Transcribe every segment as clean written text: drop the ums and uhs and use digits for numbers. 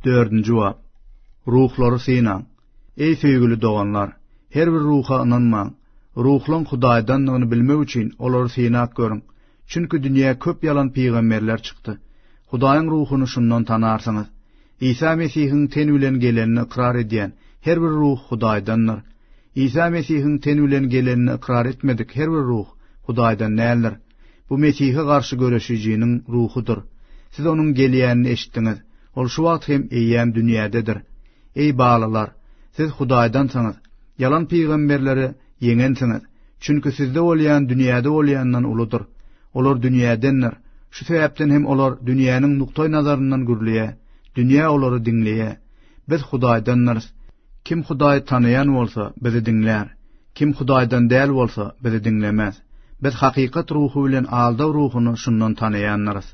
4-nji jogap. Ruhlary synan. Ey söýgüli doganlar, her bir ruha inanmaň. Ruhlaryň Hudaýdanlygyny bilmek üçin olary synak görüň. Çünki dünýä köp yalan peýgamberler çykdy. Hudaýyň ruhuny şundan tanarsyňyz. İsa Mesihiň ten bilen gelenini ikrar edýän her bir ruh Hudaýdandyr. İsa Mesihiň ten bilen gelenini ikrar etmedik her bir ruh Hudaýdan näler? Bu Mesihe garşy göreşijiniň ruhudur. Siz onuň gelýänini eşitdiňiz. Ol şu wagt hem eýýän dünýädedir. Ey balalar, siz Hudaýdansyňyz. Yalan peýgamberleri yeňensiňiz. Çünki sizde bolýan dünýäde bolýandan uludur. Olar dünýädendir. Şu sebäpden hem olar dünýäniň nukta nazaryndan gürleýär. Dünýä olary diňleýär. Biz Hudaýdanyz. Kim Hudaýy tanaýan bolsa, bizi diňlär. Kim Hudaýdan däl bolsa, bizi diňlemez. Biz hakykat ruhu bilen aldaw ruhuny şundan tanaýanlarys.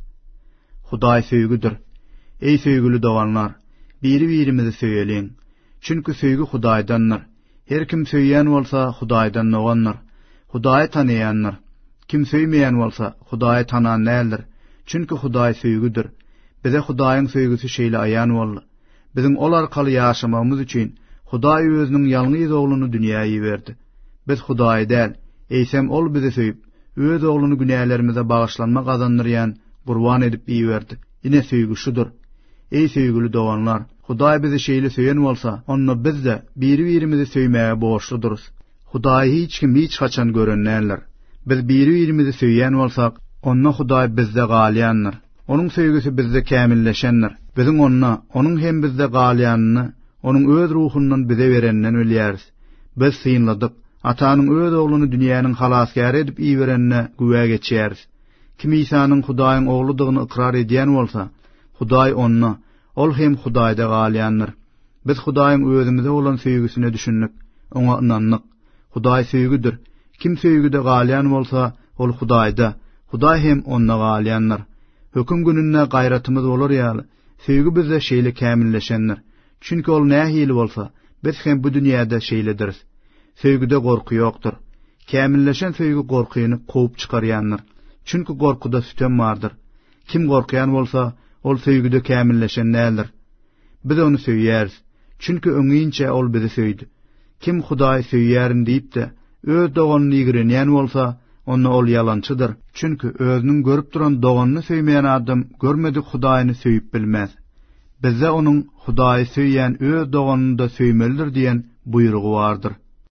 Hudaý söýgüdir. Ey söýgüli doganlar, biri-birimizi söýeleň. Çünki söýgü Hudaýdandyr. Her kim söýýän bolsa, Hudaýdan nogandyr. Hudaýy tanaýandyr. Kim söýmeýän bolsa, Hudaýy tanan nädir? Çünki Hudaý söýgüdir. Bize Hudaýyň söýgüsi şeýle aýan boldy. Biziň ol arkaly ýaşamamyz üçin Hudaý özüniň ýalňyz ogluny dünýäge berdi. Biz Hudaý däl, eýsem ol bizi söýüp, öz ogluny günälerimize bagyşlanma gazandyrýan gurban edip iýerdi. Ine söýgü şudur. Ey söýgüli doganlar, Hudaý bizi şeýle söýen bolsa, onda biz de biri-birimizi söýmäge borçluduruz. Hudaý hiç kim hiç haçan görenler. Biz biri-birimizi söýýän bolsak, onda Hudaý bizde galyandyr. Onuň söýgüsi bizde kämilleşendir. Biziň onna, onuň hem bizde galýanyny, onuň öz ruhundan bize berenden bilýäris. Biz synladyk. Atanyň öz ogluny dünýäniň halasgary edip iýerenine güwä geçýäris. Kim İsa'nyň Hudaýyň ogludygyny ikrar edýän bolsa, Hudaý onna, ol hem Hudaýda galyandyr. Biz Hudaýyň özümize bolan söýgüsine düşündik, oňa inandyk. Hudaý söýgüdir. Kim söýgüde galyan bolsa, ol Hudaýda, Hudaý hem onna galyandyr. Höküm gününde gaýratymyz bolar ýaly. Söýgü bizde şeýle kämilleşendir. Çünki ol nähili bolsa, biz hem bu dünýäde şeýlediriz. Söýgüde gorky ýokdur. Kämilleşen söýgü gorkyny gowy çykarýandyr. Çünki gorkuda sütem bardyr. Kim gorkyan bolsa, ol söýgüde kämilleşen nädir? Biz onu söýýäris. Çünki öňünçe ol bizi söýdi. Kim Hudaý söýýärin diýip de öz doganyny ýigrenýän bolsa, onda ol ýalançydyr. Çünki özüniň görüp duran doganyny söýmeýän adam görmedik Hudaýyny söýüp bilmez. Bizde onuň Hudaýy söýýän öz doganyny da söýmelidir diýen buýrugy bardyr.